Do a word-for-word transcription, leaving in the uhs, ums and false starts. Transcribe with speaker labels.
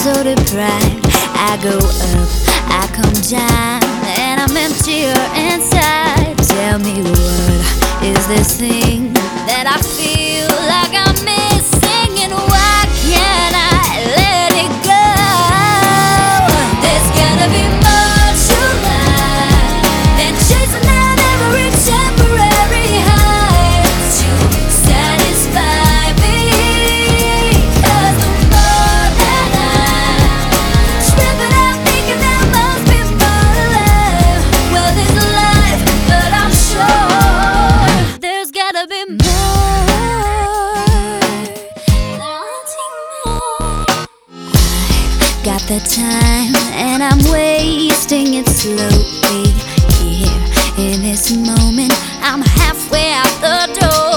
Speaker 1: so deprived. I go up, I come down, and I'm emptier inside. Tell me, what is this thing that I feel like I'm missing, and why can't I let it go? There's gotta be more to life than chasing down every temporary high to satisfy me. 'Cause the more that I'm tripping out, thinking there must be more to life. Well, there's life, but I'm sure there's gotta be more, wanting more. I've got the time and I'm wasting it slowly. Here in this moment, I'm halfway out the door.